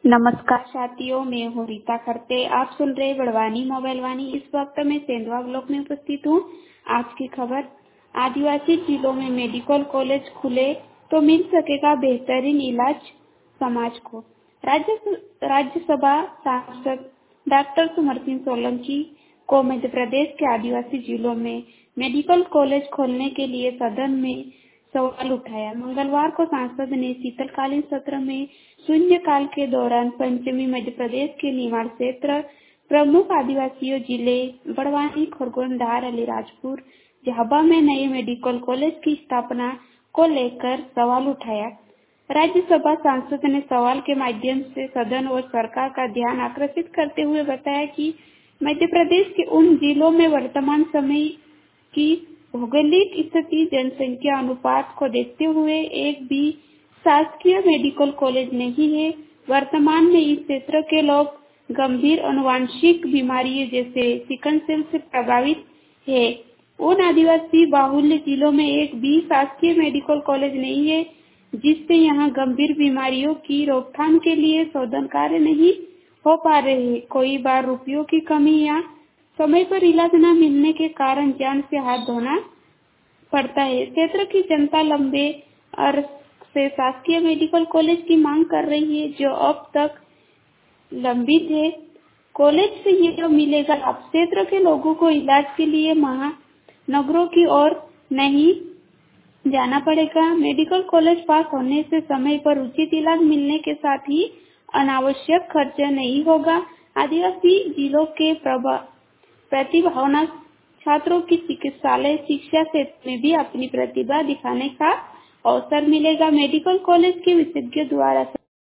नमस्कार साथियों, मैं हूँ रीता खरते। आप सुन रहे बड़वानी मोबाइल वाणी। इस वक्त मैं सेंधवा ब्लॉक में उपस्थित हूँ। आज की खबर, आदिवासी जिलों में मेडिकल कॉलेज खुले तो मिल सकेगा बेहतरीन इलाज समाज को। राज्यसभा सांसद डॉक्टर सुमर सिंह सोलंकी को मध्य प्रदेश के आदिवासी जिलों में मेडिकल कॉलेज खोलने के लिए सदन में सवाल उठाया। मंगलवार को सांसद ने शीतकालीन सत्र में शून्यकाल के दौरान पश्चिमी मध्य प्रदेश के निमाड़ क्षेत्र प्रमुख आदिवासी जिले बड़वानी, खरगोन, धार, अलीराजपुर, झाबा में नए मेडिकल कॉलेज की स्थापना को लेकर सवाल उठाया। राज्यसभा सांसद ने सवाल के माध्यम से सदन और सरकार का ध्यान आकर्षित करते हुए बताया कि मध्य प्रदेश के उन जिलों में वर्तमान समय की भौगोलिक स्थिति, जनसंख्या अनुपात को देखते हुए एक भी शासकीय मेडिकल कॉलेज नहीं है। वर्तमान में इस क्षेत्र के लोग गंभीर आनुवंशिक बीमारियों जैसे सिकलसेल से प्रभावित है। उन आदिवासी बाहुल्य जिलों में एक भी शासकीय मेडिकल कॉलेज नहीं है, जिससे यहाँ गंभीर बीमारियों की रोकथाम के लिए शोधन कार्य नहीं हो पा रहे हैं। कई बार रुपयों की कमी या समय पर इलाज न मिलने के कारण जान से हाथ धोना पड़ता है। क्षेत्र की जनता लंबे अरसे से शासकीय मेडिकल कॉलेज की मांग कर रही है, जो अब तक लंबित है। कॉलेज से यह मिलेगा लाभ। क्षेत्र के लोगों को इलाज के लिए महानगरों की ओर नहीं जाना पड़ेगा। मेडिकल कॉलेज पास होने से समय पर उचित इलाज मिलने के साथ ही अनावश्यक खर्च नहीं होगा। आदिवासी जिलों के प्रतिभावान छात्रों की चिकित्सालय शिक्षा क्षेत्र में भी अपनी प्रतिभा दिखाने का अवसर मिलेगा। मेडिकल कॉलेज के विशेषज्ञों द्वारा